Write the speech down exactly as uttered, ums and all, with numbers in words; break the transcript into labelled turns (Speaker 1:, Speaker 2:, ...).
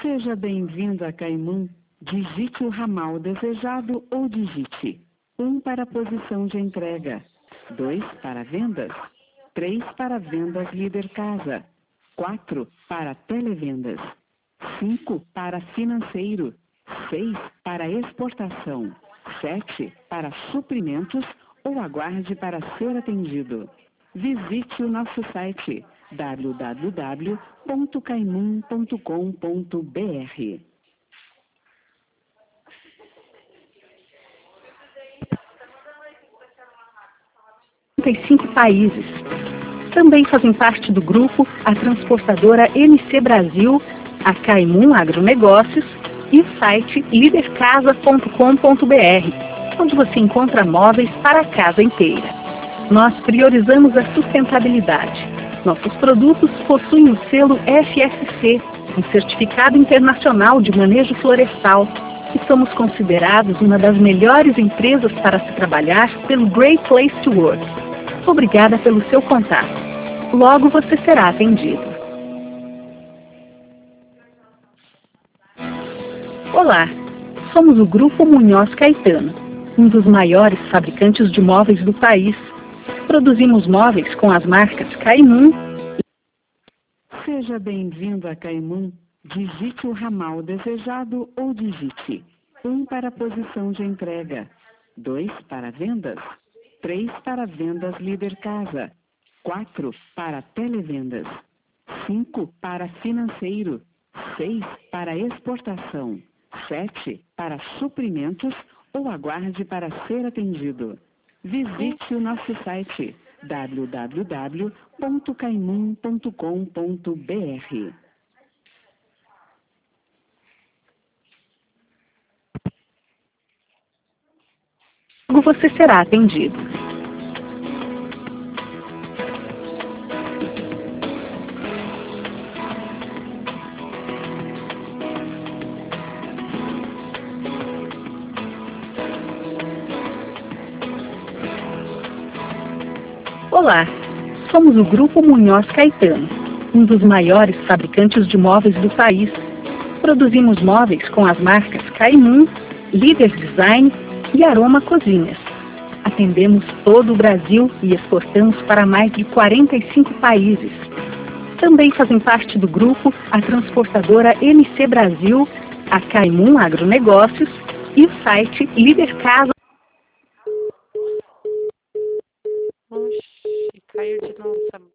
Speaker 1: Seja bem-vindo a Caimum. Digite o ramal desejado ou digite um para a posição de entrega, dois para vendas, três para vendas líder casa, quatro para televendas, cinco para financeiro, seis para exportação, sete para suprimentos ou aguarde para ser atendido. Visite o nosso site w w w ponto caimum ponto com ponto b r.
Speaker 2: trinta e cinco países. Também fazem parte do grupo a transportadora M C Brasil, a Caimum Agronegócios e o site líder casa ponto com ponto b r, onde você encontra móveis para a casa inteira. Nós priorizamos a sustentabilidade. Nossos produtos possuem o selo F S C, um certificado internacional de manejo florestal, e somos considerados uma das melhores empresas para se trabalhar pelo Great Place to Work. Obrigada pelo seu contato. Logo você será atendido. Olá, somos o Grupo Munhoz Caetano, um dos maiores fabricantes de móveis do país. Produzimos móveis com as marcas Caimum.
Speaker 1: Seja bem-vindo a Caimum. Digite o ramal desejado ou digite um para a posição de entrega, dois para vendas, três para vendas líder casa, quatro para televendas, cinco para financeiro, seis para exportação, sete para suprimentos ou aguarde para ser atendido. Visite o nosso site w w w ponto caimum ponto com ponto b r.
Speaker 2: Logo você será atendido. Olá, somos o Grupo Munhoz Caetano, um dos maiores fabricantes de móveis do país. Produzimos móveis com as marcas Caimum, Líder Design e Aroma Cozinhas. Atendemos todo o Brasil e exportamos para mais de quarenta e cinco países. Também fazem parte do grupo a transportadora M C Brasil, a Caimum Agronegócios e o site Líder Casa.
Speaker 3: Oxi, caiu de novo essa